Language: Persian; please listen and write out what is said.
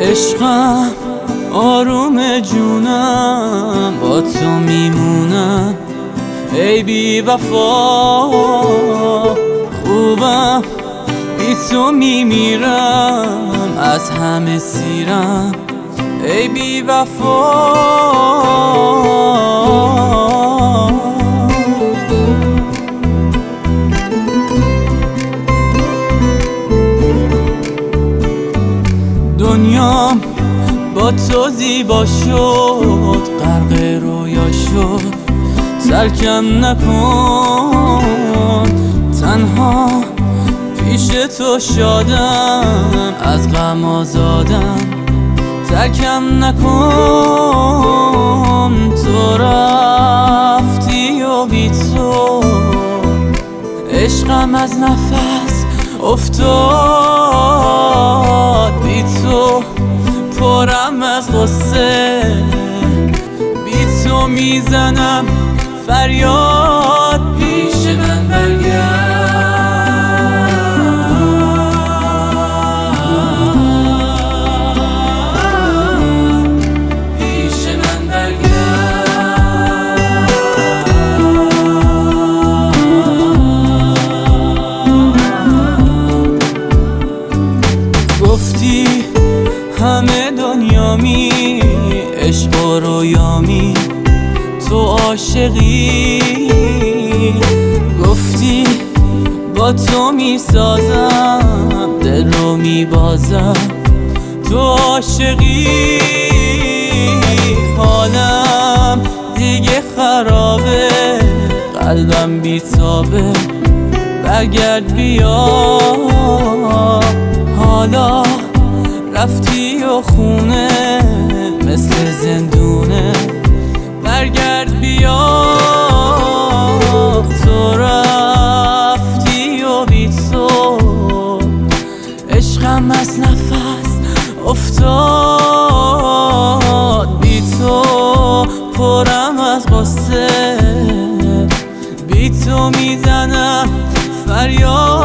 عشقم آروم جونم، با تو میمونم ای بی وفا. خوبم بی تو میمیرم، از همه سیرم ای بی وفا. دنیام با تو زیبا شد، غرق رویا شد، ترکم نکن. تنها پیش تو شادم، از غم آزادم، ترکم نکن. تو رفتی و بی تو عشقم از نفس افتاد. بی تو پرم از غصه، بی تو میزنم فریاد. پیش من برگرد، پیش من برگرد. گفتی همه دنیامی، عشق و رویامی، تو عاشقی. گفتی با تو میسازم، دل رو میبازم، تو عاشقی. حالم دیگه خرابه، قلبم بیتابه، برگرد بیا. حالا رفتی و خونه مثل زندونه، برگرد بیا. تو رفتی و بی تو عشقم از نفس افتاد. بی تو پرم از غصه، بی تو میزنم فریاد.